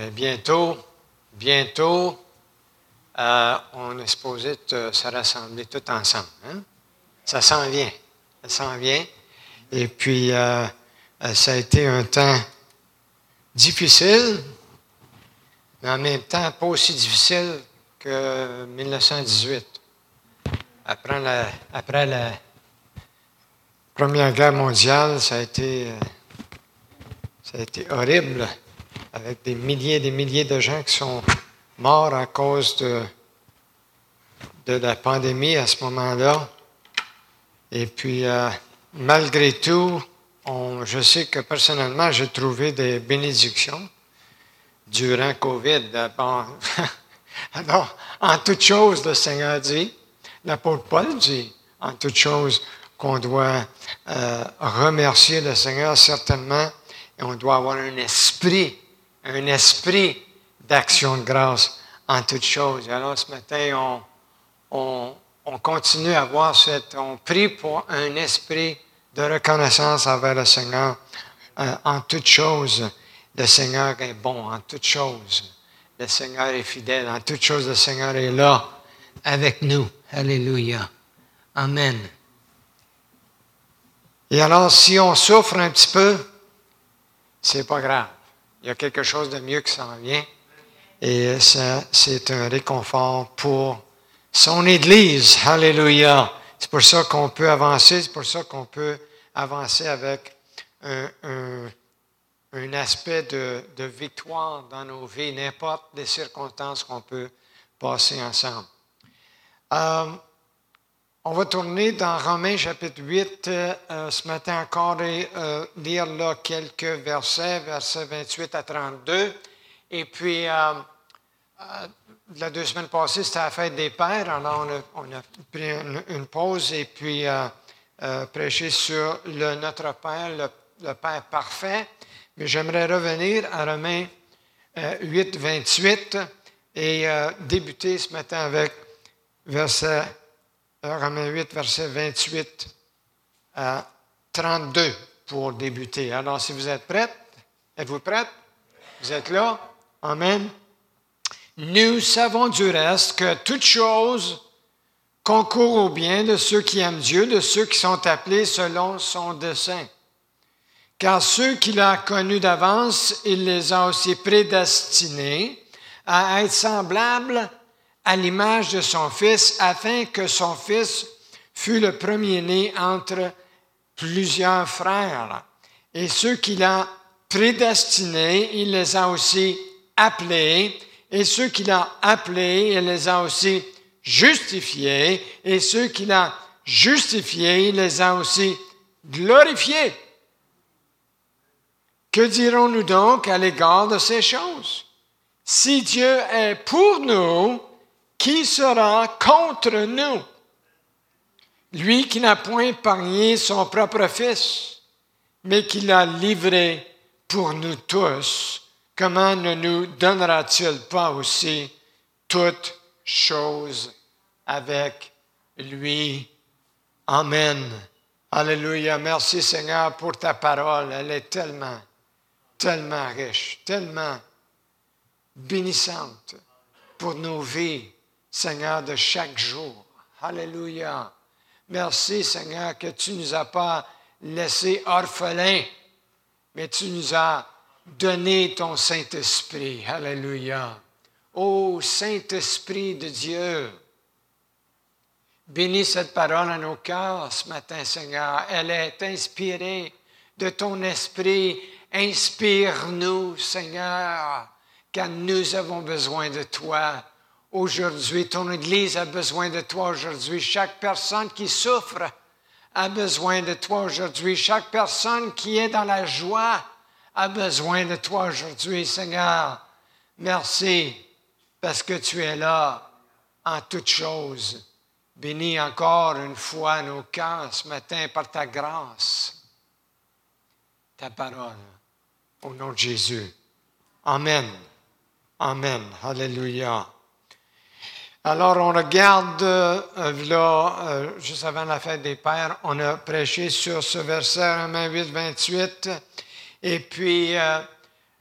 Bientôt, on est supposé se rassembler tous ensemble. Hein? Ça s'en vient. Et puis, ça a été un temps difficile, mais en même temps pas aussi difficile que 1918. Après la Première Guerre mondiale, ça a été horrible, avec des milliers de gens qui sont morts à cause de la pandémie à ce moment-là. Et puis, malgré tout, je sais que personnellement, j'ai trouvé des bénédictions durant COVID. Bon, alors, en toute chose, le Seigneur dit, l'apôtre Paul dit, en toute chose, qu'on doit remercier le Seigneur certainement, et on doit avoir un esprit d'action de grâce en toutes choses. Alors ce matin, on continue à avoir on prie pour un esprit de reconnaissance envers le Seigneur en toutes choses. Le Seigneur est bon en toutes choses. Le Seigneur est fidèle en toutes choses. Le Seigneur est là avec nous. Alléluia. Amen. Et alors, si on souffre un petit peu, c'est pas grave. Il y a quelque chose de mieux qui s'en vient. Et ça, c'est un réconfort pour son Église. Alléluia. C'est pour ça qu'on peut avancer. C'est pour ça qu'on peut avancer avec un aspect de victoire dans nos vies, n'importe les circonstances qu'on peut passer ensemble. On va tourner dans Romains chapitre 8 ce matin encore et lire là quelques versets 28 à 32. Et puis, la 2 semaines passées, c'était la fête des pères. Alors, on a pris une pause et puis prêché sur notre Père, le Père parfait. Mais j'aimerais revenir à Romains 8, 28 et débuter ce matin avec Romains 8, verset 28 à 32 pour débuter. Alors, si vous êtes prêtes, êtes-vous prêtes? Vous êtes là? Amen. Nous savons du reste que toute chose concourt au bien de ceux qui aiment Dieu, de ceux qui sont appelés selon son dessein. Car ceux qu'il a connus d'avance, il les a aussi prédestinés à être semblables à l'image de son Fils, afin que son Fils fût le premier-né entre plusieurs frères. Et ceux qu'il a prédestinés, il les a aussi appelés. Et ceux qu'il a appelés, il les a aussi justifiés. Et ceux qu'il a justifiés, il les a aussi glorifiés. Que dirons-nous donc à l'égard de ces choses? Si Dieu est pour nous, qui sera contre nous? Lui qui n'a point épargné son propre Fils, mais qui l'a livré pour nous tous, comment ne nous donnera-t-il pas aussi toutes choses avec lui? Amen. Alléluia. Merci Seigneur pour ta parole. Elle est tellement riche, tellement bénissante pour nos vies, Seigneur, de chaque jour. Alléluia. Merci, Seigneur, que tu ne nous as pas laissés orphelins, mais tu nous as donné ton Saint-Esprit. Alléluia. Ô Saint-Esprit de Dieu, bénis cette parole à nos cœurs ce matin, Seigneur. Elle est inspirée de ton Esprit. Inspire-nous, Seigneur, car nous avons besoin de toi. Aujourd'hui, ton Église a besoin de toi aujourd'hui. Chaque personne qui souffre a besoin de toi aujourd'hui. Chaque personne qui est dans la joie a besoin de toi aujourd'hui, Seigneur. Merci parce que tu es là en toutes choses. Bénis encore une fois nos cœurs ce matin par ta grâce, ta parole. Au nom de Jésus. Amen. Amen. Alléluia. Alors, on regarde, juste avant la fête des Pères, on a prêché sur ce verset, Romains 8, 28. Et puis,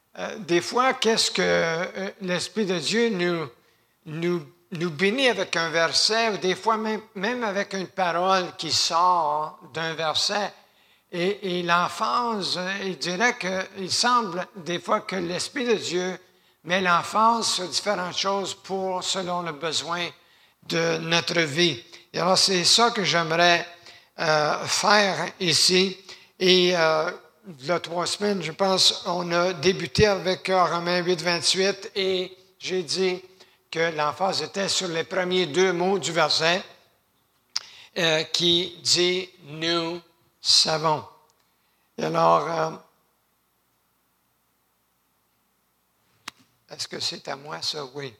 des fois, qu'est-ce que l'Esprit de Dieu nous bénit avec un verset, ou des fois même avec une parole qui sort d'un verset. Et l'emphase, il dirait qu'il semble des fois que l'Esprit de Dieu met l'emphase sur différentes choses selon le besoin de notre vie. Et alors, c'est ça que j'aimerais faire ici. Et il y a 3 semaines, je pense, on a débuté avec Romains 8, 28, et j'ai dit que l'emphase était sur les premiers 2 mots du verset qui dit « nous savons ». Et alors, est-ce que c'est à moi ça? Oui.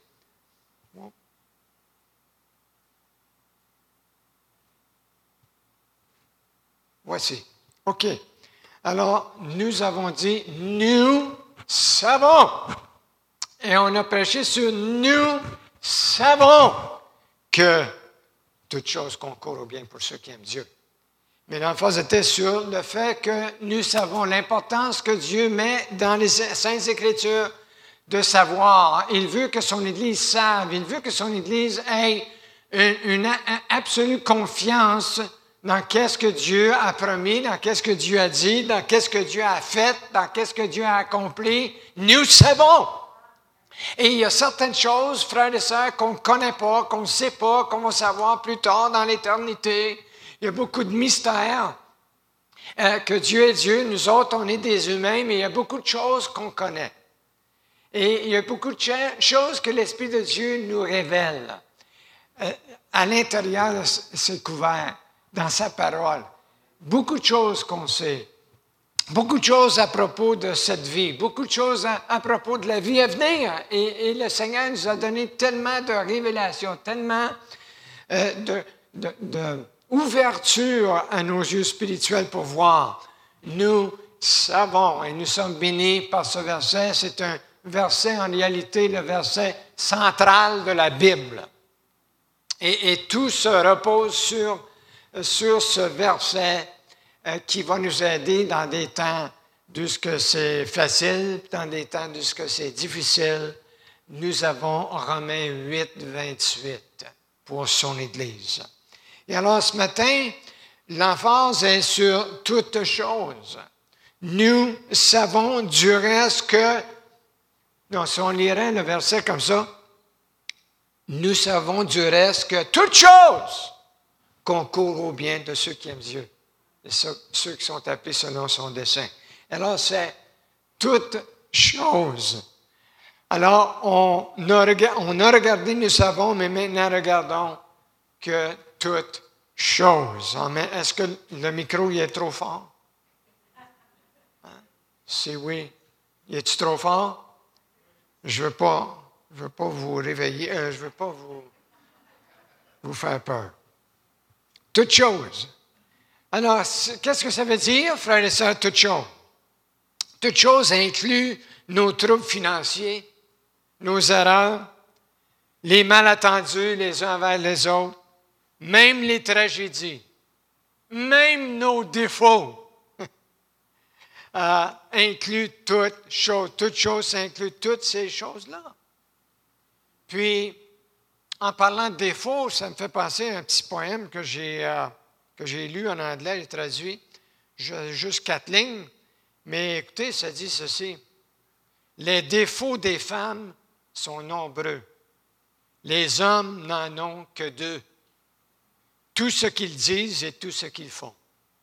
Voici. OK. Alors, nous avons dit, nous savons. Et on a prêché sur nous savons que toute chose concourt au bien pour ceux qui aiment Dieu. Mais l'emphase était sur le fait que nous savons l'importance que Dieu met dans les Saintes Écritures de savoir. Il veut que son Église sache, il veut que son Église ait une absolue confiance dans qu'est-ce que Dieu a promis, dans qu'est-ce que Dieu a dit, dans qu'est-ce que Dieu a fait, dans qu'est-ce que Dieu a accompli. Nous savons. Et il y a certaines choses, frères et sœurs, qu'on ne connaît pas, qu'on ne sait pas, qu'on va savoir plus tard dans l'éternité. Il y a beaucoup de mystères que Dieu est Dieu. Nous autres, on est des humains, mais il y a beaucoup de choses qu'on connaît. Et il y a beaucoup de choses que l'Esprit de Dieu nous révèle. À l'intérieur, c'est couvert dans sa parole. Beaucoup de choses qu'on sait. Beaucoup de choses à propos de cette vie. Beaucoup de choses à propos de la vie à venir. Et le Seigneur nous a donné tellement de révélations, tellement ouverture à nos yeux spirituels pour voir. Nous savons et nous sommes bénis par ce verset. C'est un verset, en réalité, le verset central de la Bible. Et tout se repose sur ce verset qui va nous aider dans des temps de ce que c'est facile, dans des temps de ce que c'est difficile. Nous avons Romains 8, 28 pour son Église. Et alors, ce matin, l'emphase est sur toutes choses. Nous savons du reste que, non, si on lirait le verset comme ça, nous savons du reste que toutes choses concourent au bien de ceux qui aiment Dieu, et ceux qui sont appelés selon son dessein. Alors, c'est toutes choses. Alors, on a regardé, nous savons, mais maintenant, regardons que toutes choses. Est-ce que le micro il est trop fort? Hein? Si oui, il est-tu trop fort? Je ne veux pas vous réveiller, je ne veux pas vous faire peur. Toutes choses. Alors, qu'est-ce que ça veut dire, frères et sœurs, toutes choses? Toutes choses incluent nos troubles financiers, nos erreurs, les malentendus les uns envers les autres, même les tragédies, même nos défauts incluent toutes choses. Toutes choses incluent toutes ces choses-là. Puis, en parlant de défauts, ça me fait penser à un petit poème que j'ai lu en anglais et traduit, juste 4 lignes. Mais écoutez, ça dit ceci. Les défauts des femmes sont nombreux. Les hommes n'en ont que 2. Tout ce qu'ils disent et tout ce qu'ils font.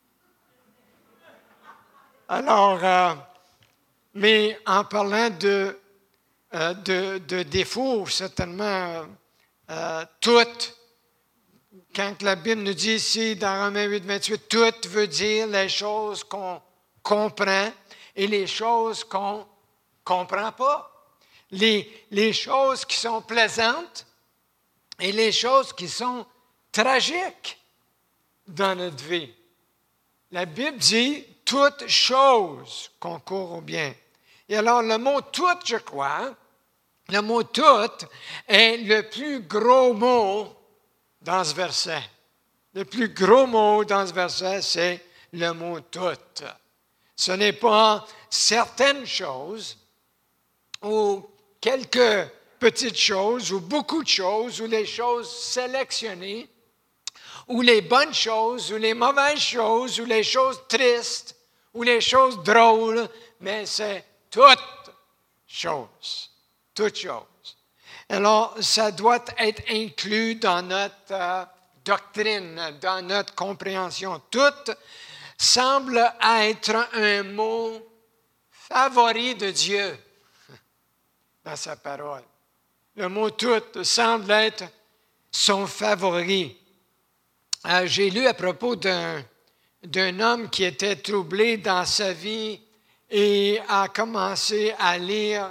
Alors, mais en parlant de défauts, certainement, toutes, quand la Bible nous dit ici, dans Romains 8, 28, tout veut dire les choses qu'on comprend et les choses qu'on ne comprend pas. Les choses qui sont plaisantes et les choses qui sont tragiques dans notre vie. La Bible dit « toutes choses concourent au bien ». Et alors, le mot « tout », je crois, le mot « tout » est le plus gros mot dans ce verset. Le plus gros mot dans ce verset, c'est le mot « tout ». Ce n'est pas certaines choses, ou quelques petites choses, ou beaucoup de choses, ou les choses sélectionnées, ou les bonnes choses, ou les mauvaises choses, ou les choses tristes, ou les choses drôles, mais c'est toutes choses. Toutes choses. Alors, ça doit être inclus dans notre doctrine, dans notre compréhension. Tout semble être un mot favori de Dieu dans sa parole. Le mot tout semble être son favori. J'ai lu à propos d'un homme qui était troublé dans sa vie et a commencé à lire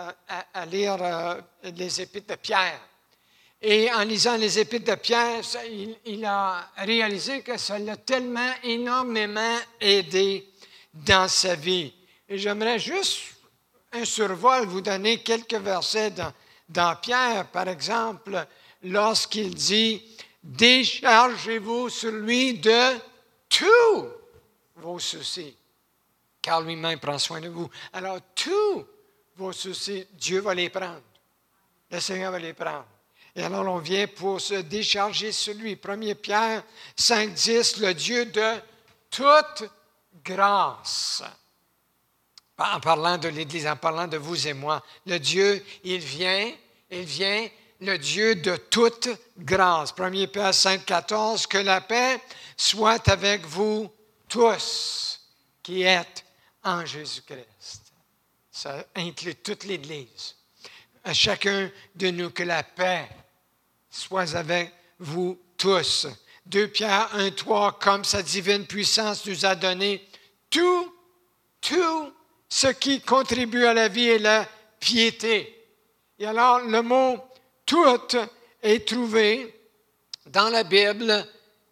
les Épîtres de Pierre. Et en lisant les Épîtres de Pierre, il a réalisé que ça l'a tellement énormément aidé dans sa vie. Et j'aimerais juste un survol vous donner quelques versets dans Pierre, par exemple, lorsqu'il dit « Déchargez-vous sur lui de tous vos soucis, car lui-même prend soin de vous. » Alors, tous vos soucis, Dieu va les prendre. Le Seigneur va les prendre. Et alors, on vient pour se décharger sur lui. 1 Pierre 5,10, le Dieu de toute grâce. En parlant de l'Église, en parlant de vous et moi, le Dieu, il vient, le Dieu de toute grâce. 1 Pierre 5,14, que la paix soit avec vous tous qui êtes en Jésus-Christ. Ça inclut toute l'Église. À chacun de nous, que la paix soit avec vous tous. 2 Pierre 1,3, comme sa divine puissance nous a donné tout ce qui contribue à la vie et la piété. Et alors, le mot « tout » est trouvé dans la Bible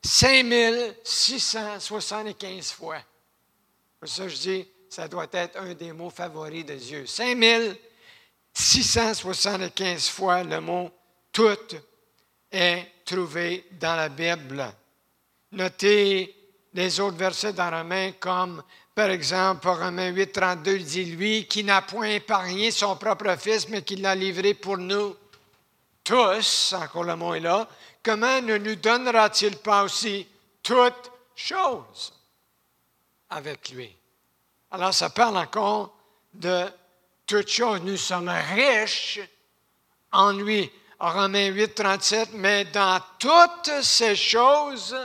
5675 fois. Pour ça, je dis, ça doit être un des mots favoris de Dieu. 5675 fois, le mot « tout » est trouvé dans la Bible. Notez les autres versets dans Romains comme, par exemple, Romains 8, 32, il dit « Lui qui n'a point épargné son propre Fils, mais qui l'a livré pour nous tous, encore le mot est là, comment ne nous donnera-t-il pas aussi toutes choses avec lui? » Alors, ça parle encore de toutes choses. Nous sommes riches en lui. Romains 8, 37, mais dans toutes ces choses,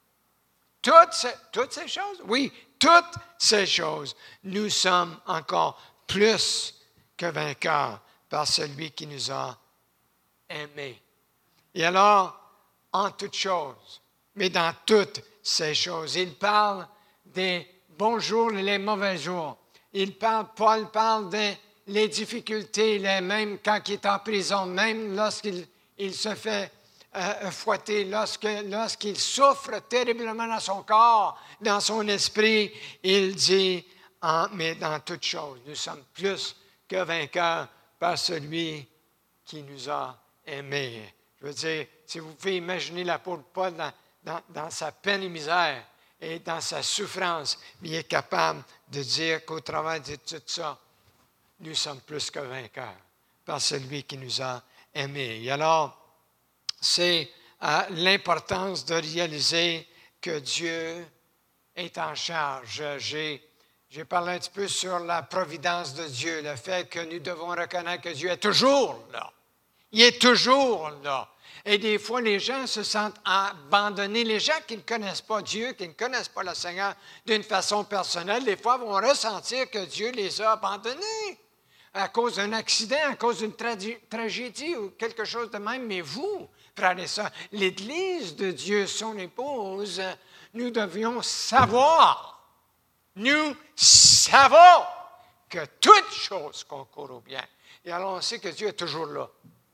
toutes ces choses, oui, toutes ces choses, nous sommes encore plus que vainqueurs par celui qui nous a aimés. Et alors, en toutes choses, mais dans toutes ces choses, il parle des bons jours et les mauvais jours. Paul parle des difficultés, même quand il est en prison, même lorsqu'il se fait fouetter, lorsqu'il souffre terriblement dans son corps, dans son esprit, il dit, mais dans toutes choses, nous sommes plus que vainqueurs par celui qui nous a aimés. Je veux dire, si vous pouvez imaginer l'apôtre Paul dans sa peine et misère et dans sa souffrance, il est capable de dire qu'au travers de tout ça, nous sommes plus que vainqueurs par celui qui nous a aimés. Et alors, c'est l'importance de réaliser que Dieu est en charge. J'ai parlé un petit peu sur la providence de Dieu, le fait que nous devons reconnaître que Dieu est toujours là. Il est toujours là. Et des fois, les gens se sentent abandonnés. Les gens qui ne connaissent pas Dieu, qui ne connaissent pas le Seigneur d'une façon personnelle, des fois vont ressentir que Dieu les a abandonnés à cause d'un accident, à cause d'une tragédie ou quelque chose de même. Mais vous, frères et sœurs, l'Église de Dieu, son épouse, nous devions savoir, nous savons que toutes choses concourent au bien. Et alors, on sait que Dieu est toujours là,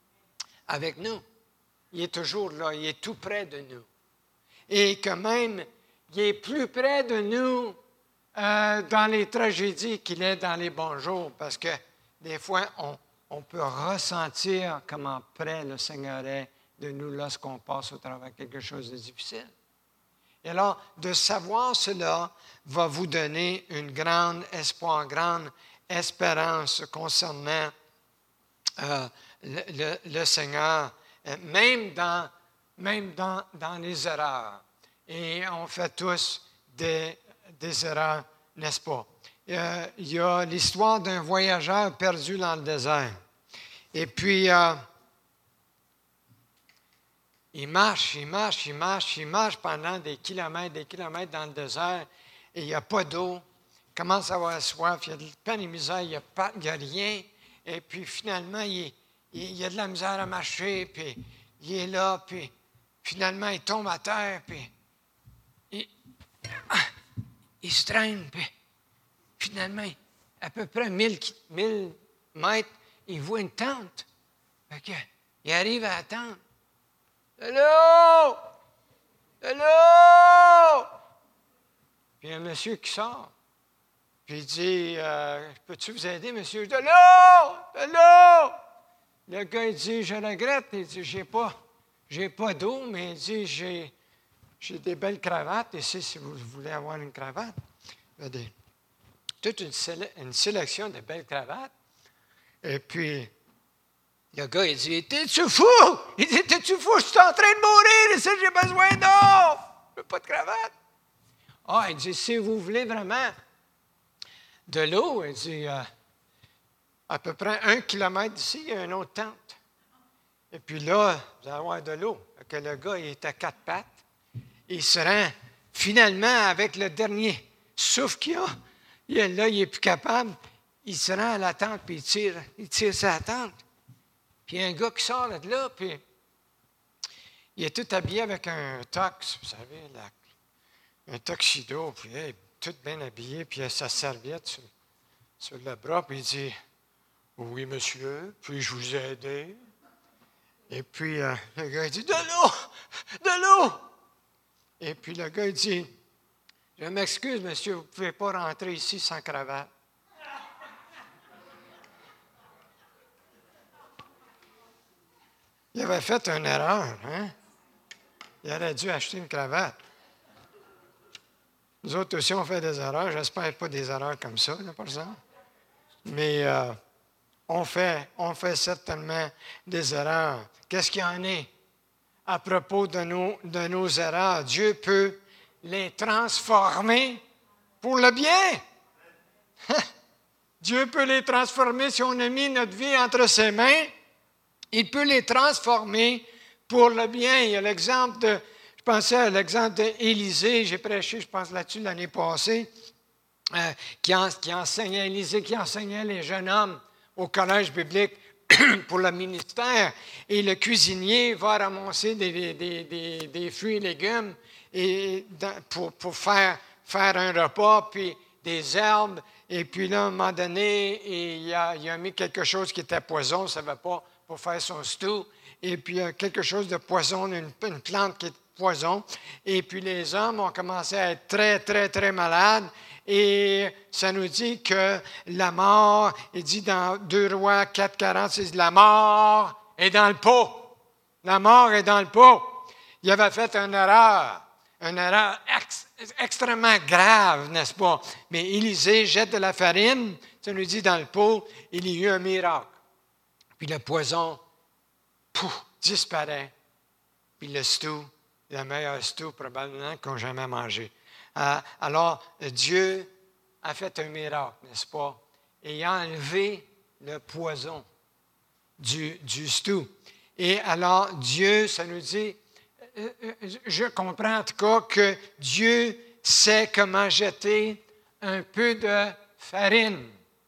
avec nous. Il est toujours là, il est tout près de nous. Et que même, il est plus près de nous dans les tragédies qu'il est dans les bons jours, parce que des fois, on peut ressentir comment près le Seigneur est de nous lorsqu'on passe au travers quelque chose de difficile. Et alors, de savoir cela va vous donner une grande espoir, une grande espérance concernant le Seigneur, même dans les erreurs. Et on fait tous des erreurs, n'est-ce pas? Il y a l'histoire d'un voyageur perdu dans le désert. Et puis, il marche pendant des kilomètres dans le désert et il n'y a pas d'eau. Il commence à avoir soif, il y a de peine et misère, il n'y a rien. Et puis finalement, il y a de la misère à marcher, puis il est là, puis finalement, il tombe à terre, puis il se traîne, puis finalement, à peu près 1000 mètres, il voit une tente. Fait que, il arrive à la tente. Allô? Allô? Puis il y a un monsieur qui sort. Puis il dit, peux-tu vous aider, monsieur? Allô? Allô? Le gars, il dit, je regrette. Il dit, j'ai pas d'eau, mais il dit, j'ai des belles cravates. Ici, si vous voulez avoir une cravate. Il y a toute une sélection de belles cravates. Et puis, le gars, il dit, t'es-tu fou? Il dit, t'es-tu fou? Je suis en train de mourir ici, j'ai besoin d'eau. Je veux pas de cravate. Ah, il dit, si vous voulez vraiment de l'eau, il dit, à peu près 1 kilomètre d'ici, il y a une autre tente. Et puis là, vous allez avoir de l'eau. Que le gars, il est à 4 pattes. Il se rend finalement avec le dernier souffle qu'il a. Là, il n'est plus capable. Il se rend à la tente, puis il tire sa tente. Puis il y a un gars qui sort de là, puis il est tout habillé avec un tox, vous savez, un tuxedo, puis tout bien habillé, puis il a sa serviette sur le bras, puis il dit, « Oui, monsieur, puis-je vous aider? » Et puis le gars, il dit, « De l'eau! De l'eau! » Et puis le gars, il dit, « Je m'excuse, monsieur, vous ne pouvez pas rentrer ici sans cravate. » Il avait fait une erreur, hein? Il aurait dû acheter une cravate. Nous autres aussi, on fait des erreurs. J'espère pas des erreurs comme ça, là, par exemple. Mais on fait certainement des erreurs. Qu'est-ce qu'il y en est à propos de nos erreurs? Dieu peut les transformer pour le bien. Dieu peut les transformer si on a mis notre vie entre ses mains. Il peut les transformer pour le bien. Il y a je pensais à l'exemple d'Élisée, j'ai prêché, je pense là-dessus l'année passée, qui enseignait Élisée, qui enseignait les jeunes hommes au collège biblique pour le ministère. Et le cuisinier va ramasser des fruits et légumes pour faire un repas, puis des herbes. Et puis là, à un moment donné, il a mis quelque chose qui était poison, on ne savait pas, pour faire son stew, et puis quelque chose de poison, une plante qui est poison. Et puis les hommes ont commencé à être très, très, très malades. Et ça nous dit que la mort, il dit dans 2 Rois 4,40, c'est la mort est dans le pot. La mort est dans le pot. Il avait fait une erreur extrêmement grave, n'est-ce pas? Mais Élisée jette de la farine, ça nous dit dans le pot, il y a eu un miracle. Puis le poison, disparaît. Puis le stew, le meilleur stew probablement qu'on ait jamais mangé. Alors, Dieu a fait un miracle, n'est-ce pas? Et il a enlevé le poison du stew. Et alors, Dieu, ça nous dit, je comprends en tout cas que Dieu sait comment jeter un peu de farine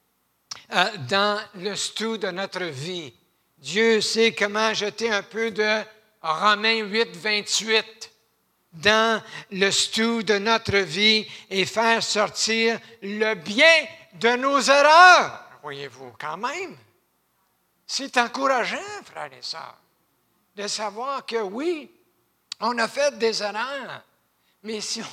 dans le stew de notre vie. Dieu sait comment jeter un peu de Romains 8, 28 dans le stew de notre vie et faire sortir le bien de nos erreurs. Voyez-vous, quand même, c'est encourageant, frères et sœurs, de savoir que oui, on a fait des erreurs, mais si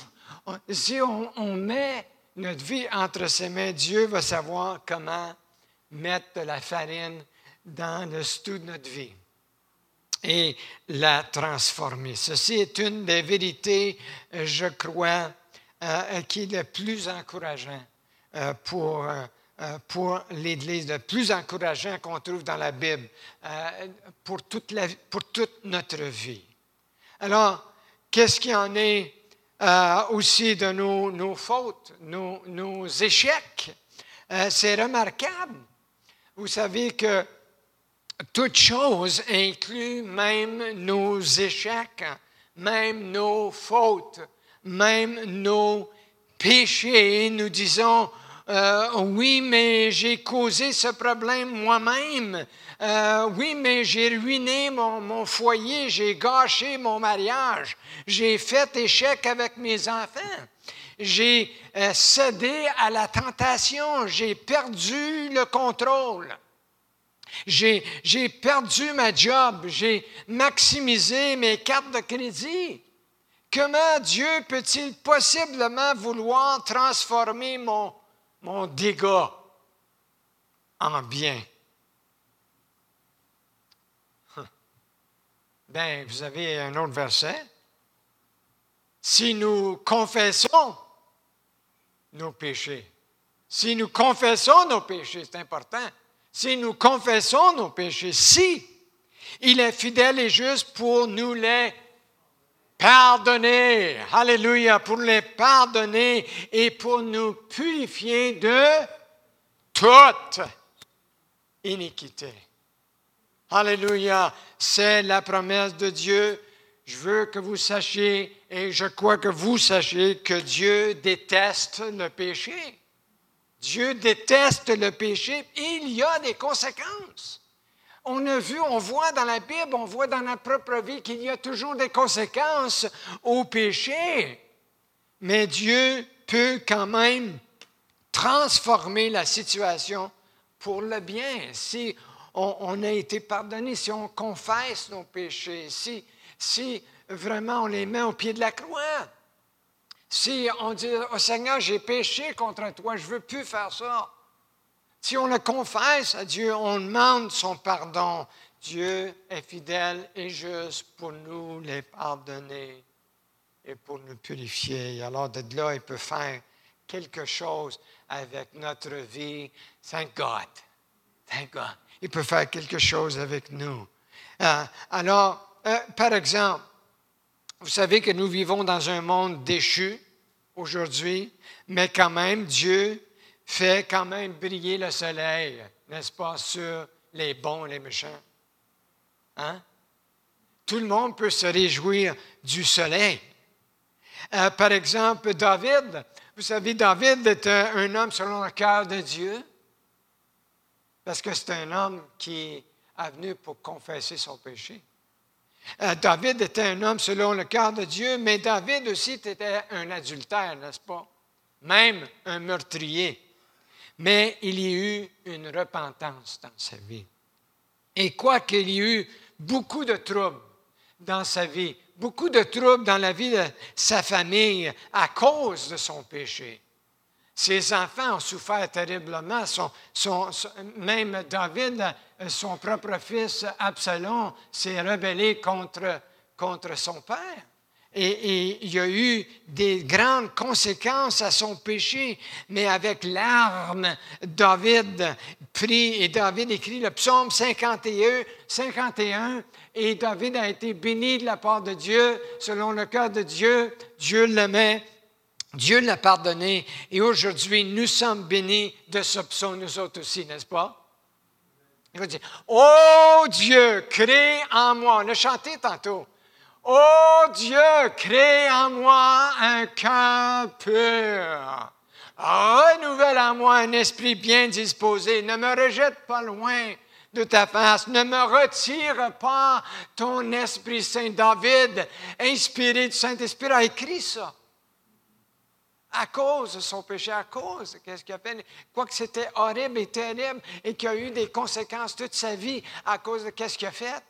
on met notre vie entre ses mains, Dieu va savoir comment mettre de la farine dans le stew de notre vie et la transformer. Ceci est une des vérités, je crois, qui est le plus encourageant pour pour l'Église, le plus encourageant qu'on trouve dans la Bible pour toute notre vie. Alors, qu'est-ce qu'il y en est aussi de nos fautes, nos échecs? C'est remarquable. Vous savez que toute chose inclut même nos échecs, même nos fautes, même nos péchés. Nous disons, oui, mais j'ai causé ce problème moi-même. Oui, mais j'ai ruiné mon foyer, j'ai gâché mon mariage, j'ai fait échec avec mes enfants. J'ai cédé à la tentation, j'ai perdu le contrôle. J'ai perdu ma job, j'ai maximisé mes cartes de crédit. Comment Dieu peut-il possiblement vouloir transformer mon dégât en bien? Bien, vous avez un autre verset. Si nous confessons nos péchés, si nous confessons nos péchés, c'est important. Si nous confessons nos péchés, si il est fidèle et juste pour nous les pardonner, alléluia, pour les pardonner et pour nous purifier de toute iniquité. Alléluia, c'est la promesse de Dieu. Je veux que vous sachiez, et je crois que vous sachiez, que Dieu déteste le péché. Dieu déteste le péché et il y a des conséquences. On a vu, on voit dans la Bible, on voit dans notre propre vie qu'il y a toujours des conséquences au péché. Mais Dieu peut quand même transformer la situation pour le bien. Si on a été pardonné, si on confesse nos péchés, si vraiment on les met au pied de la croix. Si on dit « Oh Seigneur, j'ai péché contre toi, je ne veux plus faire ça. » Si on le confesse à Dieu, on demande son pardon. Dieu est fidèle et juste pour nous les pardonner et pour nous purifier. Alors de là, il peut faire quelque chose avec notre vie. Thank God. Thank God. Il peut faire quelque chose avec nous. Par exemple, vous savez que nous vivons dans un monde déchu aujourd'hui, mais quand même, Dieu fait quand même briller le soleil, n'est-ce pas, sur les bons et les méchants. Hein? Tout le monde peut se réjouir du soleil. Par exemple, David, vous savez, David était un homme selon le cœur de Dieu, parce que c'est un homme qui est venu pour confesser son péché. David était un homme selon le cœur de Dieu, mais David aussi était un adultère, n'est-ce pas? Même un meurtrier. Mais il y a eu une repentance dans sa vie. Et quoiqu'il y ait eu beaucoup de troubles dans sa vie, beaucoup de troubles dans la vie de sa famille à cause de son péché. Ses enfants ont souffert terriblement. Même David, son propre fils Absalom, s'est rebellé contre son père. Et il y a eu des grandes conséquences à son péché. Mais avec larmes, David prie et David écrit le psaume 51. Et David a été béni de la part de Dieu, selon le cœur de Dieu. Dieu l'aimait. Dieu l'a pardonné et aujourd'hui, nous sommes bénis de ce psaume, nous autres aussi, n'est-ce pas? Il va dire, « Oh Dieu, crée en moi », on a chanté tantôt, « Oh Dieu, crée en moi un cœur pur, renouvelle en moi un esprit bien disposé, ne me rejette pas loin de ta face, ne me retire pas ton Esprit Saint. » David, inspiré du Saint-Esprit, a écrit ça. À cause de son péché, à cause de ce qu'il a fait, quoique c'était horrible et terrible et qu'il a eu des conséquences toute sa vie à cause de ce qu'il a fait.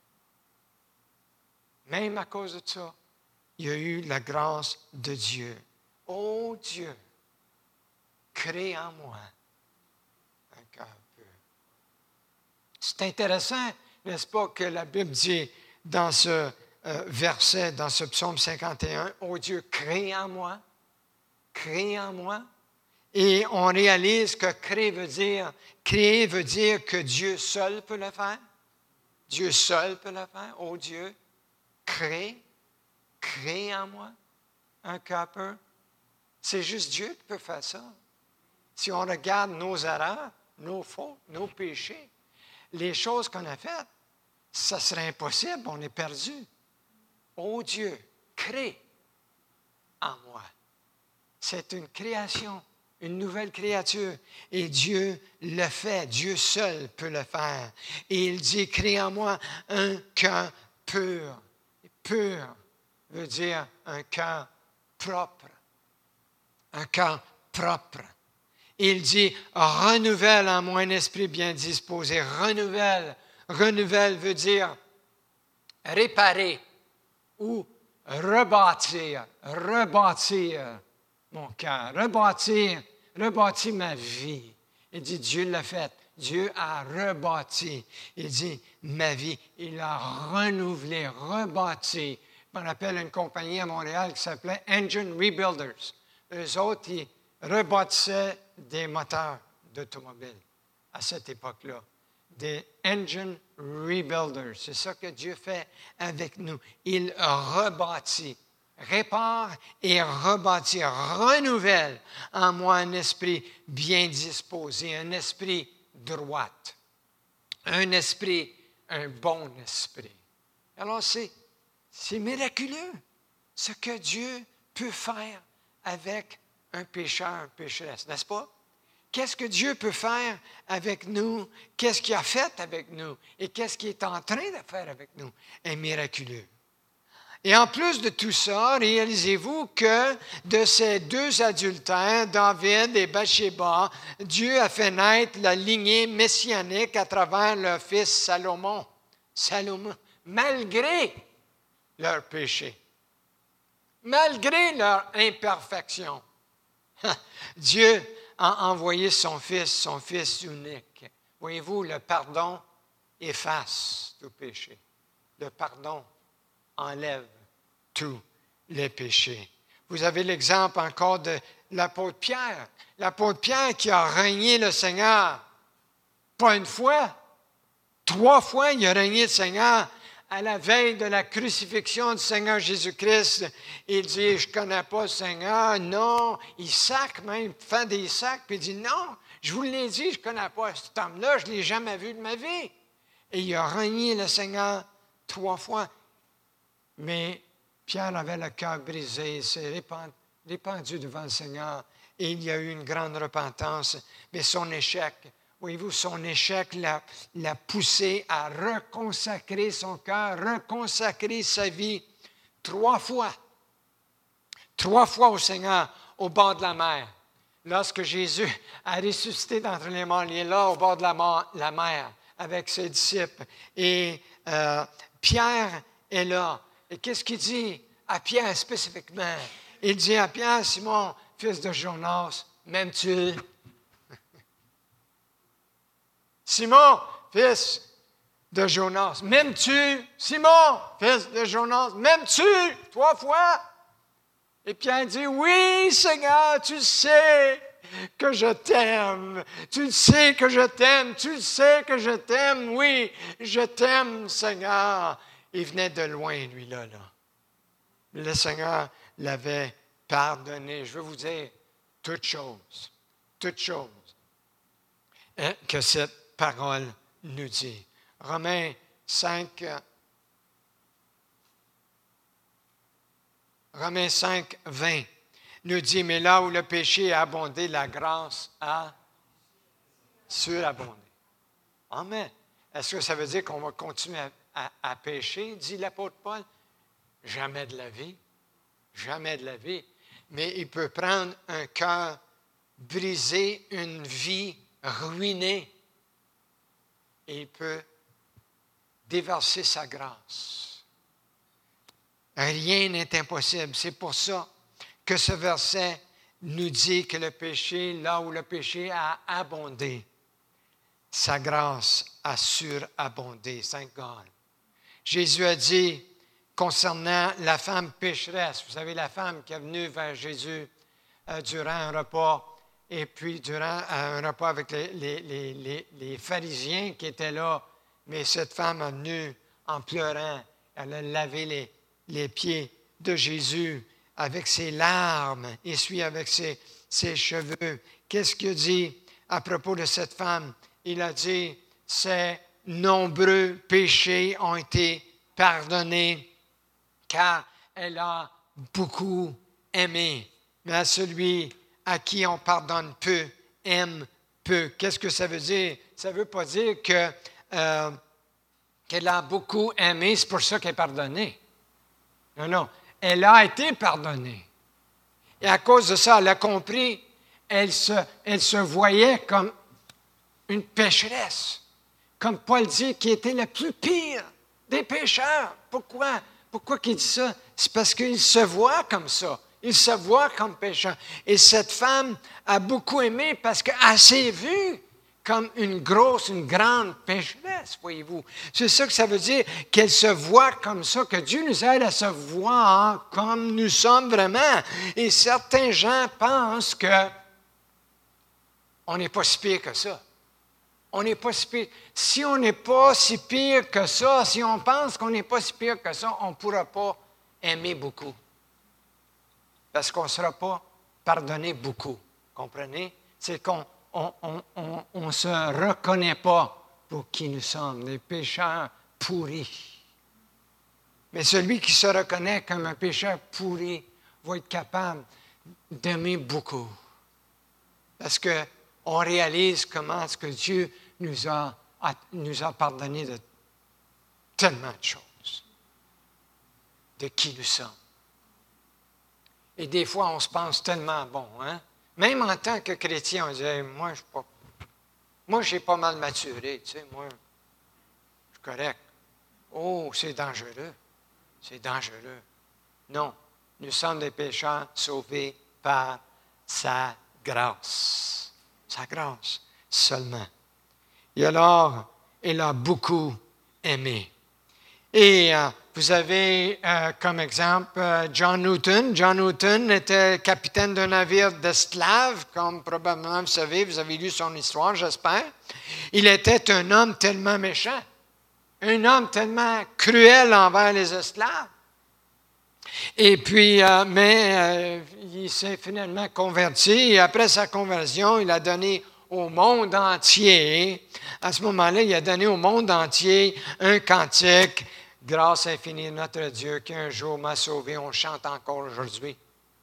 Même à cause de ça, il y a eu la grâce de Dieu. Oh Dieu, crée en moi un cœur pur. C'est intéressant, n'est-ce pas, que la Bible dit dans ce verset, dans ce psaume 51, « Oh Dieu, crée en moi. Crée en moi. » Et on réalise que créer veut dire que Dieu seul peut le faire. Dieu seul peut le faire. Oh Dieu, crée en moi un cœur pur. C'est juste Dieu qui peut faire ça. Si on regarde nos erreurs, nos fautes, nos péchés, les choses qu'on a faites, ça serait impossible, on est perdu. Oh Dieu, crée en moi. C'est une création, une nouvelle créature. Et Dieu le fait, Dieu seul peut le faire. Et il dit, crée en moi un cœur pur. Pur veut dire un cœur propre. Un cœur propre. Il dit, renouvelle en moi un esprit bien disposé. Renouvelle veut dire réparer ou rebâtir mon cœur, rebâtir ma vie. Il dit, Dieu l'a fait. Dieu a rebâti. Il dit, ma vie, il a renouvelé, rebâti. Je me rappelle une compagnie à Montréal qui s'appelait Engine Rebuilders. Eux autres, ils rebâtissaient des moteurs d'automobile à cette époque-là. Des engine rebuilders. C'est ça que Dieu fait avec nous. Il rebâtit, répare et rebâtit, renouvelle en moi un esprit bien disposé, un esprit droit, un bon esprit. Alors c'est miraculeux ce que Dieu peut faire avec un pécheur, pécheresse, n'est-ce pas? Qu'est-ce que Dieu peut faire avec nous? Qu'est-ce qu'il a fait avec nous? Et qu'est-ce qu'il est en train de faire avec nous? Est miraculeux. Et en plus de tout ça, réalisez-vous que de ces deux adultères, David et Bathsheba, Dieu a fait naître la lignée messianique à travers leur fils Salomon. Malgré leur péché, malgré leur imperfection. Dieu a envoyé son Fils unique. Voyez-vous, le pardon efface tout péché. Le pardon enlève tous les péchés. Vous avez l'exemple encore de l'apôtre Pierre. L'apôtre Pierre qui a régné le Seigneur, pas une fois, 3 fois il a régné le Seigneur. À la veille de la crucifixion du Seigneur Jésus-Christ, il dit, je ne connais pas le Seigneur. Non, il sac même, fait des sacs, puis il dit, non, je vous l'ai dit, je ne connais pas cet homme-là, je ne l'ai jamais vu de ma vie. Et il a renié le Seigneur 3 fois. Mais Pierre avait le cœur brisé, il s'est répandu devant le Seigneur, et il y a eu une grande repentance. Mais son échec, voyez-vous, son échec l'a poussé à reconsacrer son cœur, reconsacrer sa vie 3 fois. 3 fois au Seigneur, au bord de la mer. Lorsque Jésus a ressuscité d'entre les morts, il est là, au bord de la mer, avec ses disciples. Et Pierre est là. Et qu'est-ce qu'il dit à Pierre spécifiquement? Il dit à Pierre, Simon, fils de Jonas, m'aimes-tu? Simon, fils de Jonas, m'aimes-tu? Simon, fils de Jonas, m'aimes-tu? 3 fois. Et Pierre dit, oui, Seigneur, tu sais que je t'aime. Tu sais que je t'aime. Tu sais que je t'aime. Oui, je t'aime, Seigneur. Il venait de loin, lui, là. Le Seigneur l'avait pardonné. Je veux vous dire, toute chose que cette parole nous dit. Romains 5, 20 nous dit, mais là où le péché a abondé, la grâce a surabondé. Amen. Est-ce que ça veut dire qu'on va continuer à pécher, dit l'apôtre Paul? Jamais de la vie. Jamais de la vie. Mais il peut prendre un cœur brisé, une vie ruinée, et il peut déverser sa grâce. Rien n'est impossible. C'est pour ça que ce verset nous dit que le péché, là où le péché a abondé, sa grâce a surabondé. Thank God. Jésus a dit concernant la femme pécheresse, vous savez, la femme qui est venue vers Jésus durant un repas Et puis, durant un repas avec les pharisiens qui étaient là, mais cette femme est venue en pleurant. Elle a lavé les pieds de Jésus avec ses larmes, essuyé avec ses cheveux. Qu'est-ce qu'il dit à propos de cette femme? Il a dit, ses nombreux péchés ont été pardonnés, car elle a beaucoup aimé. Mais à celui à qui on pardonne peu, aime peu. Qu'est-ce que ça veut dire? Ça ne veut pas dire qu'elle a beaucoup aimé, c'est pour ça qu'elle est pardonnée. Non, non. Elle a été pardonnée. Et à cause de ça, elle a compris, elle se voyait comme une pécheresse. Comme Paul dit, qui était le plus pire des pécheurs. Pourquoi? Pourquoi qu'il dit ça? C'est parce qu'il se voit comme ça. Il se voit comme pécheur. Et cette femme a beaucoup aimé parce qu'elle s'est vue comme une grande pécheresse, voyez-vous. C'est ça que ça veut dire, qu'elle se voit comme ça, que Dieu nous aide à se voir comme nous sommes vraiment. Et certains gens pensent que on n'est pas si pire que ça. On n'est pas si pire. Si on n'est pas si pire que ça, si on pense qu'on n'est pas si pire que ça, on ne pourra pas aimer beaucoup. Parce qu'on ne sera pas pardonné beaucoup. Comprenez? C'est qu'on ne se reconnaît pas pour qui nous sommes, des pécheurs pourris. Mais celui qui se reconnaît comme un pécheur pourri va être capable d'aimer beaucoup. Parce qu'on réalise comment est-ce que Dieu nous a pardonné de tellement de choses, de qui nous sommes. Et des fois, on se pense tellement bon, hein? Même en tant que chrétien, on dit hey, moi, j'ai pas mal maturé, tu sais, moi, je suis correct. Oh, c'est dangereux. C'est dangereux. Non, nous sommes des pécheurs sauvés par sa grâce. Sa grâce seulement. Et alors, elle a beaucoup aimé. Et vous avez comme exemple John Newton. John Newton était capitaine d'un navire d'esclaves, comme probablement vous avez lu son histoire, j'espère. Il était un homme tellement méchant, un homme tellement cruel envers les esclaves. Et puis, il s'est finalement converti. Et après sa conversion, il a donné au monde entier. À ce moment-là, il a donné au monde entier un cantique. Grâce infinie de notre Dieu qui un jour m'a sauvé. On chante encore aujourd'hui.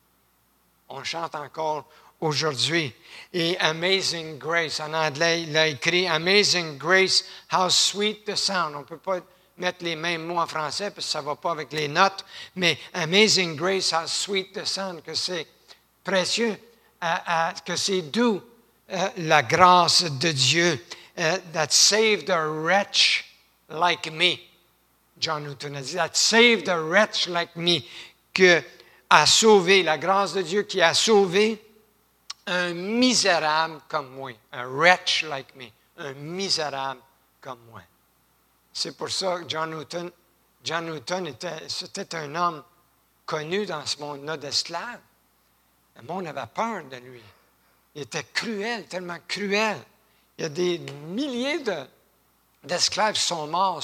On chante encore aujourd'hui. Et Amazing Grace, en anglais, il a écrit Amazing Grace, how sweet the sound. On ne peut pas mettre les mêmes mots en français parce que ça ne va pas avec les notes, mais Amazing Grace, how sweet the sound, que c'est précieux, que c'est doux, la grâce de Dieu, that saved a wretch like me. John Newton a dit, that saved a wretch like me, que a sauvé, la grâce de Dieu qui a sauvé un misérable comme moi, un wretch like me, un misérable comme moi. C'est pour ça que John Newton c'était un homme connu dans ce monde-là d'esclaves. Le monde avait peur de lui. Il était cruel, tellement cruel. Il y a des milliers d'esclaves qui sont morts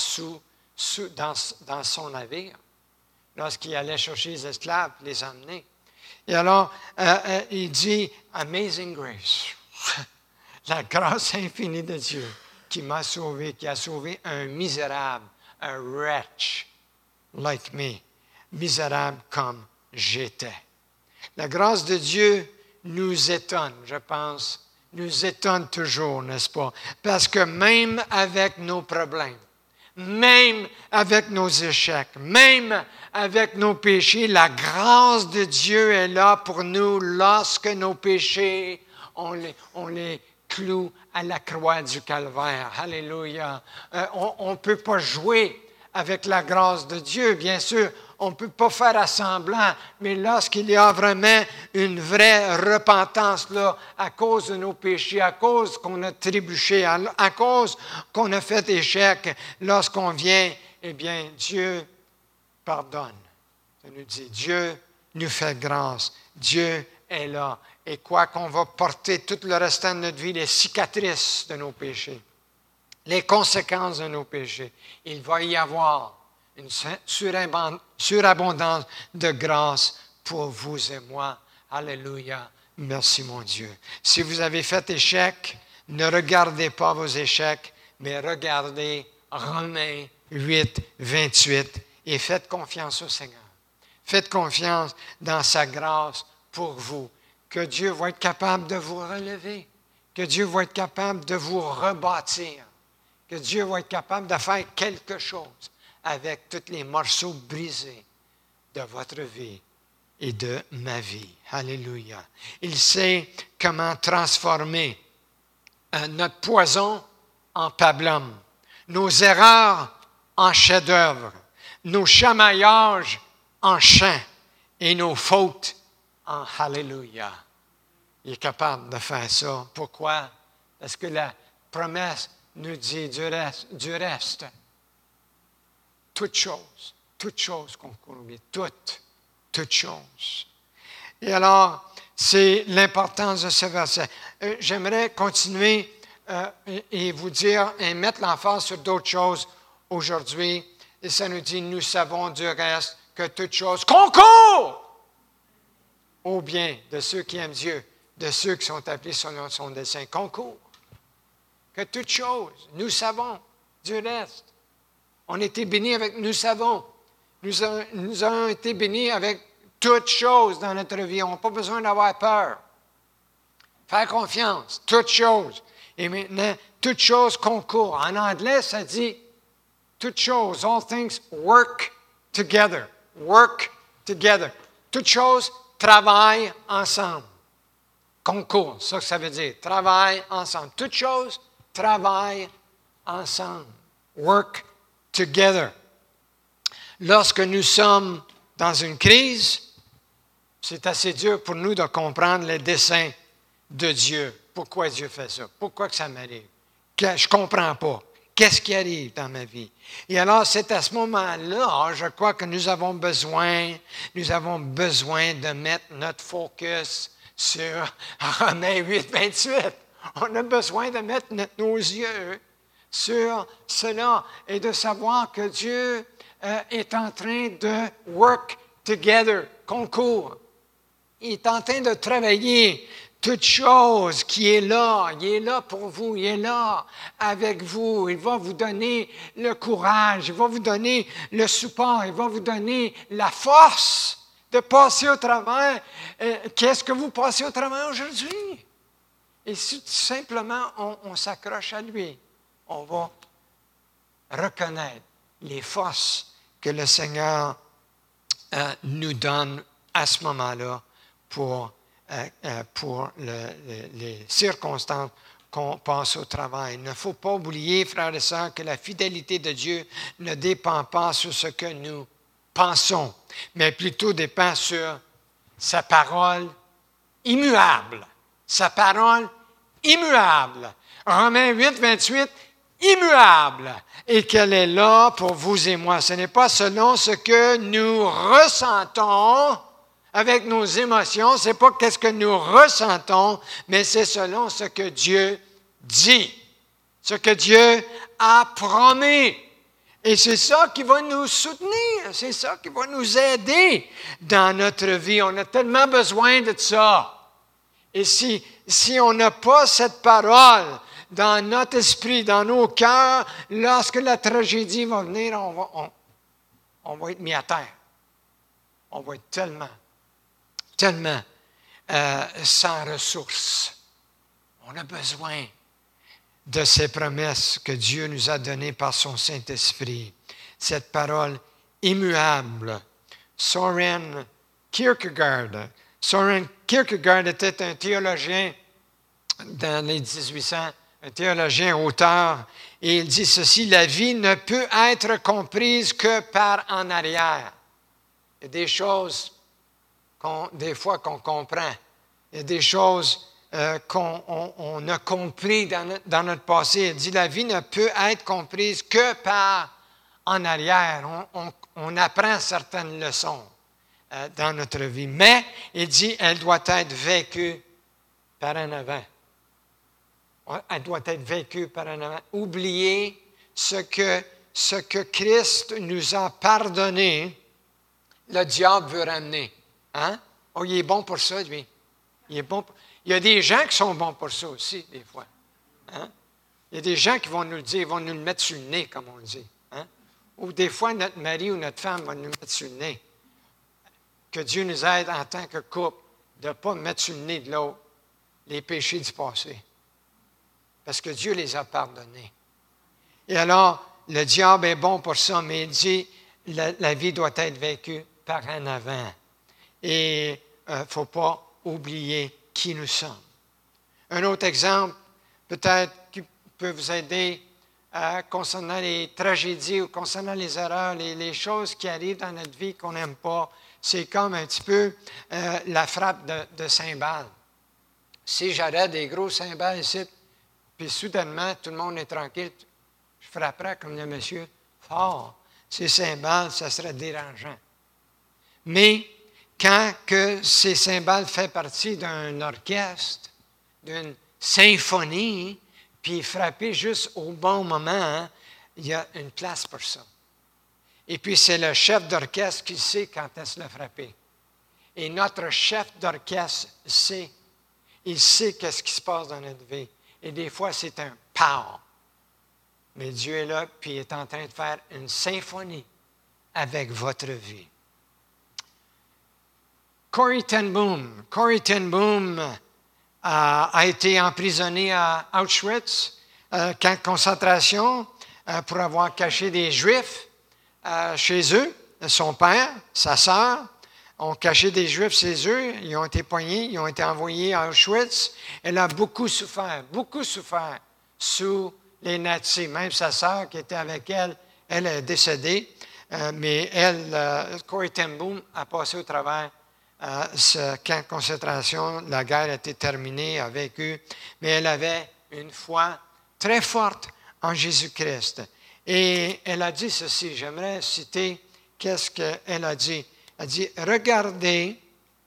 dans son navire lorsqu'il allait chercher les esclaves et les emmener. Et alors, il dit, Amazing Grace, la grâce infinie de Dieu qui m'a sauvé, qui a sauvé un misérable, un wretch like me, misérable comme j'étais. La grâce de Dieu nous étonne, je pense, nous étonne toujours, n'est-ce pas? Parce que même avec nos problèmes, même avec nos échecs, même avec nos péchés, la grâce de Dieu est là pour nous lorsque nos péchés, on les cloue à la croix du calvaire. Alléluia. On ne peut pas jouer avec la grâce de Dieu, bien sûr. On ne peut pas faire à semblant, mais lorsqu'il y a vraiment une vraie repentance là, à cause de nos péchés, à cause qu'on a trébuché, à cause qu'on a fait échec, lorsqu'on vient, eh bien, Dieu pardonne. Ça nous dit, Dieu nous fait grâce. Dieu est là. et quoi qu'on va porter tout le restant de notre vie, les cicatrices de nos péchés, les conséquences de nos péchés. Il va y avoir une surabondance de grâce pour vous et moi. Alléluia. Merci, mon Dieu. Si vous avez fait échec, ne regardez pas vos échecs, mais regardez Romains 8, 28 et faites confiance au Seigneur. Faites confiance dans sa grâce pour vous. Que Dieu va être capable de vous relever. Que Dieu va être capable de vous rebâtir. Que Dieu va être capable de faire quelque chose avec tous les morceaux brisés de votre vie et de ma vie. Alléluia. Il sait comment transformer notre poison en pablum, nos erreurs en chef-d'œuvre, nos chamaillages en chant et nos fautes en Alléluia. Il est capable de faire ça. Pourquoi? Parce que la promesse nous dit du reste. Toutes choses concourent bien, toutes choses. Et alors, c'est l'importance de ce verset. J'aimerais continuer et vous dire et mettre l'emphase sur d'autres choses aujourd'hui. Et ça nous dit, nous savons du reste que toutes choses concourent au bien de ceux qui aiment Dieu, de ceux qui sont appelés selon son dessein. Concourent. Que toutes choses, nous savons du reste. On a été bénis avec nous savons. Nous avons été bénis avec toutes choses dans notre vie. On n'a pas besoin d'avoir peur. Faire confiance, toutes choses. Et maintenant, toutes choses concourent. En anglais, ça dit toutes choses, all things work together. Work together. Toutes choses travaillent ensemble. Concours, c'est ça que ça veut dire. Travaillent ensemble. Toutes choses travaillent ensemble. Work together. Lorsque nous sommes dans une crise, c'est assez dur pour nous de comprendre les desseins de Dieu. Pourquoi Dieu fait ça? Pourquoi que ça m'arrive? Je ne comprends pas. Qu'est-ce qui arrive dans ma vie? Et alors, c'est à ce moment-là, je crois que nous avons besoin de mettre notre focus sur Romains 8, 28. On a besoin de mettre nos yeux sur cela et de savoir que Dieu est en train de work together, concours. Il est en train de travailler toute chose qui est là. Il est là pour vous, il est là avec vous. Il va vous donner le courage, il va vous donner le support, il va vous donner la force de passer au travers. Qu'est-ce que vous passez au travers aujourd'hui? Et si tout simplement on s'accroche à lui, on va reconnaître les forces que le Seigneur nous donne à ce moment-là pour les circonstances qu'on passe au travail. Il ne faut pas oublier, frères et sœurs, que la fidélité de Dieu ne dépend pas sur ce que nous pensons, mais plutôt dépend sur sa parole immuable. Sa parole immuable. Romains 8, 28, immuable. Et qu'elle est là pour vous et moi. Ce n'est pas selon ce que nous ressentons avec nos émotions, ce n'est pas qu'est-ce que nous ressentons, mais c'est selon ce que Dieu dit, ce que Dieu a promis. Et c'est ça qui va nous soutenir, c'est ça qui va nous aider dans notre vie. On a tellement besoin de ça. Et si on n'a pas cette parole dans notre esprit, dans nos cœurs, lorsque la tragédie va venir, on va être mis à terre. On va être tellement sans ressources. On a besoin de ces promesses que Dieu nous a données par son Saint-Esprit. Cette parole immuable. Søren Kierkegaard était un théologien dans les 1800, un théologien auteur, et il dit ceci: la vie ne peut être comprise que par en arrière. Il y a des choses des fois qu'on comprend. Il y a des choses qu'on a compris dans notre passé. Il dit la vie ne peut être comprise que par en arrière. On apprend certaines leçons dans notre vie. Mais, il dit, elle doit être vécue par en avant. Elle doit être vaincue par en avant. Oubliez ce que Christ nous a pardonné, le diable veut ramener. Hein? Oh, il est bon pour ça, lui. Il est bon Il y a des gens qui sont bons pour ça aussi, des fois. Hein? Il y a des gens qui vont nous le dire, ils vont nous le mettre sur le nez, comme on dit. Hein? Ou des fois, notre mari ou notre femme va nous le mettre sur le nez. Que Dieu nous aide en tant que couple de ne pas mettre sur le nez de l'autre les péchés du passé. Parce que Dieu les a pardonnés. Et alors, le diable est bon pour ça, mais il dit, la vie doit être vécue par en avant. Et il ne faut pas oublier qui nous sommes. Un autre exemple, peut-être, qui peut vous aider concernant les tragédies ou concernant les erreurs, les choses qui arrivent dans notre vie qu'on n'aime pas, c'est comme un petit peu la frappe de cymbales. Si j'aurais des gros cymbales ici, puis soudainement, tout le monde est tranquille, je frapperais comme le monsieur fort. Ces cymbales, ça serait dérangeant. Mais quand que ces cymbales font partie d'un orchestre, d'une symphonie, puis frapper juste au bon moment, hein, il y a une place pour ça. Et puis c'est le chef d'orchestre qui sait quand est-ce le frapper. Et notre chef d'orchestre sait. Il sait qu'est-ce qui se passe dans notre vie. Et des fois, c'est un pow. Mais Dieu est là, puis il est en train de faire une symphonie avec votre vie. Corrie ten Boom. Corrie ten Boom a été emprisonné à Auschwitz, camp de concentration, pour avoir caché des Juifs chez eux. Son père, sa sœur, ont caché des Juifs chez eux. Ils ont été poignés, ils ont été envoyés à Auschwitz. Elle a beaucoup souffert sous les nazis. Même sa sœur qui était avec elle, elle est décédée. Mais elle, Corrie ten Boom, a passé au travers ce camp de concentration. La guerre a été terminée, a vécu. Mais elle avait une foi très forte en Jésus-Christ. Et elle a dit ceci, j'aimerais citer qu'est-ce qu'elle a dit. Elle dit, regardez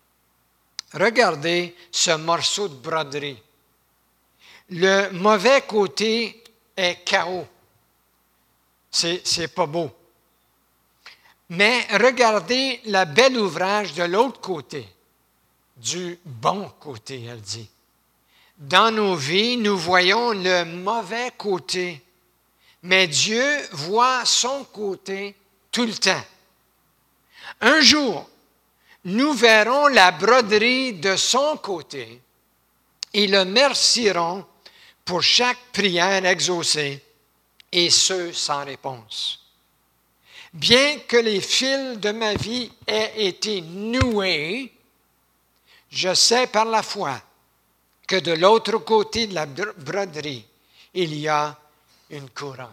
ce morceau de broderie. Le mauvais côté est chaos. C'est pas beau. Mais regardez le bel ouvrage de l'autre côté, du bon côté, elle dit. Dans nos vies, nous voyons le mauvais côté, mais Dieu voit son côté tout le temps. Un jour, nous verrons la broderie de son côté et le remercierons pour chaque prière exaucée et ce sans réponse. Bien que les fils de ma vie aient été noués, je sais par la foi que de l'autre côté de la broderie, il y a une couronne.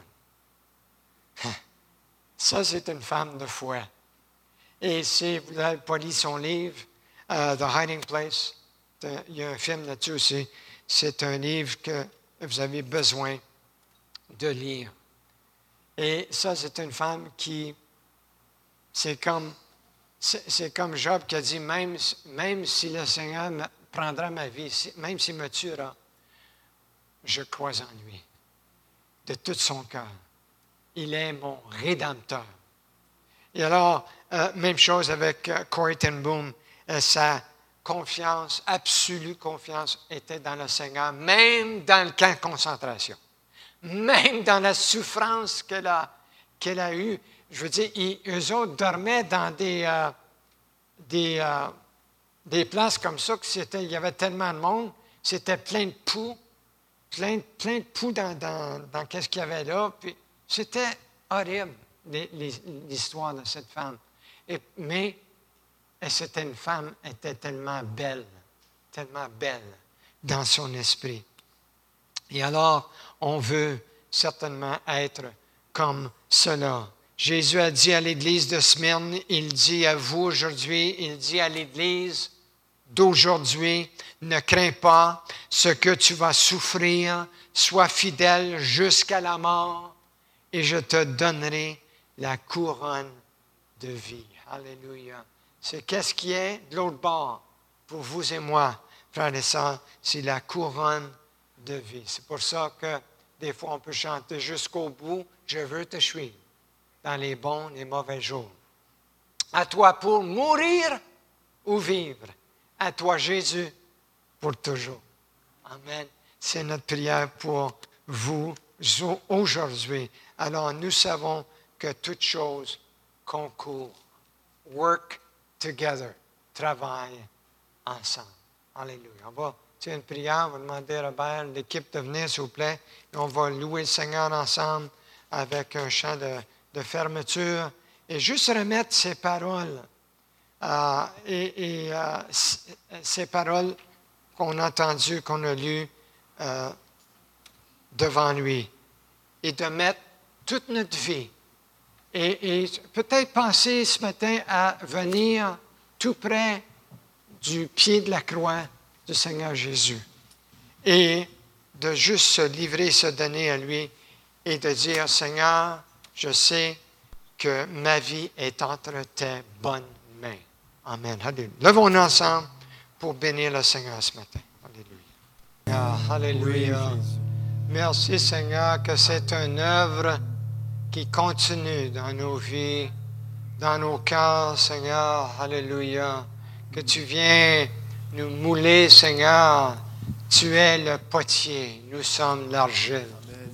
Ça, c'est une femme de foi. Et si vous n'avez pas lu son livre, The Hiding Place, il y a un film là-dessus aussi, c'est un livre que vous avez besoin de lire. Et ça, c'est une femme qui, c'est comme Job qui a dit, même si le Seigneur prendra ma vie, même s'il me tuera, je crois en lui, de tout son cœur. Il est mon Rédempteur. Et alors, même chose avec Corrie ten Boom, sa confiance, absolue confiance, était dans le Seigneur, même dans le camp de concentration. Même dans la souffrance qu'elle a eue. Je veux dire, eux autres dormaient dans des places comme ça, il y avait tellement de monde, c'était plein de poux, plein de poux dans qu'est-ce qu'il y avait là. Puis c'était horrible, l'histoire de cette femme. Mais c'était une femme, elle était tellement belle dans son esprit. Et alors, on veut certainement être comme cela. Jésus a dit à l'Église de Smyrne, il dit à vous aujourd'hui, il dit à l'Église d'aujourd'hui, ne crains pas ce que tu vas souffrir, sois fidèle jusqu'à la mort et je te donnerai la couronne de vie. Alléluia. C'est qu'est-ce qui est de l'autre bord pour vous et moi. frères et sœurs, c'est la couronne de vie. C'est pour ça que des fois, on peut chanter jusqu'au bout, « Je veux te suivre dans les bons et les mauvais jours. » À toi pour mourir ou vivre. À toi, Jésus, pour toujours. Amen. C'est notre prière pour vous aujourd'hui. Alors, nous savons que toutes choses concourent. Work together. Travaille ensemble. Alléluia. On va faire une prière. On va demander à Robert, l'équipe de venir, s'il vous plaît. Et on va louer le Seigneur ensemble avec un chant de fermeture. Et juste remettre ces paroles. Ces paroles qu'on a entendues, qu'on a lues devant lui. Et de mettre toute notre vie. Et peut-être penser ce matin à venir tout près du pied de la croix du Seigneur Jésus. Et de juste se livrer, se donner à lui et de dire, Seigneur, je sais que ma vie est entre tes bonnes mains. Amen. Alléluia. Levons-nous ensemble pour bénir le Seigneur ce matin. Alléluia. Alléluia. Merci Seigneur que c'est une œuvre qui continue dans nos vies, dans nos cœurs, Seigneur. Alléluia. Que tu viens nous mouler, Seigneur. Tu es le potier, nous sommes l'argile.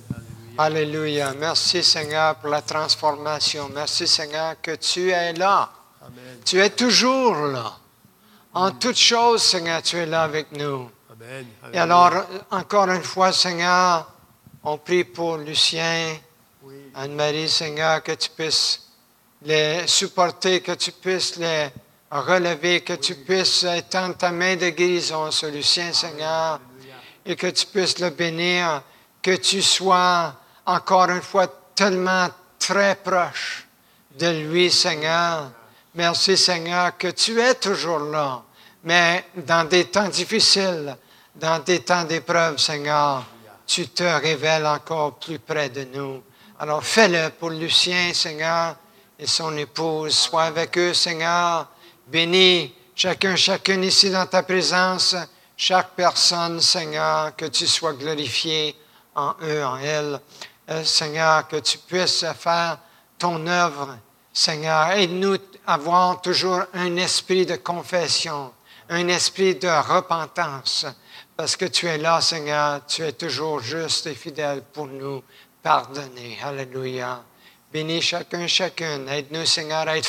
Alléluia. Merci Seigneur pour la transformation. Merci Seigneur que tu es là. Amen. Tu es toujours là. En toutes choses, Seigneur, tu es là avec nous. Amen. Et alors, encore une fois, Seigneur, on prie pour Lucien, Anne-Marie, Seigneur, que tu puisses les supporter, que tu puisses les relever, que tu puisses étendre ta main de guérison sur Lucien, Seigneur, et que tu puisses le bénir, que tu sois encore une fois tellement très proche de lui, Seigneur. Merci, Seigneur, que tu es toujours là, mais dans des temps difficiles, dans des temps d'épreuve, Seigneur, tu te révèles encore plus près de nous. Alors fais-le pour Lucien, Seigneur, et son épouse. Sois avec eux, Seigneur. Bénis chacune ici dans ta présence, chaque personne, Seigneur, que tu sois glorifié en eux, en elles. Seigneur, que tu puisses faire ton œuvre. Seigneur, aide-nous à avoir toujours un esprit de confession, un esprit de repentance, parce que tu es là, Seigneur, tu es toujours juste et fidèle pour nous pardonner. Alléluia. Bénis chacune. Aide-nous, Seigneur, à être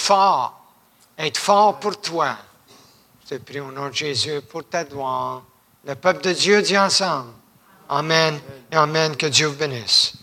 fort pour toi. Je te prie au nom de Jésus pour ta gloire. Le peuple de Dieu dit ensemble. Amen et amen. Que Dieu vous bénisse.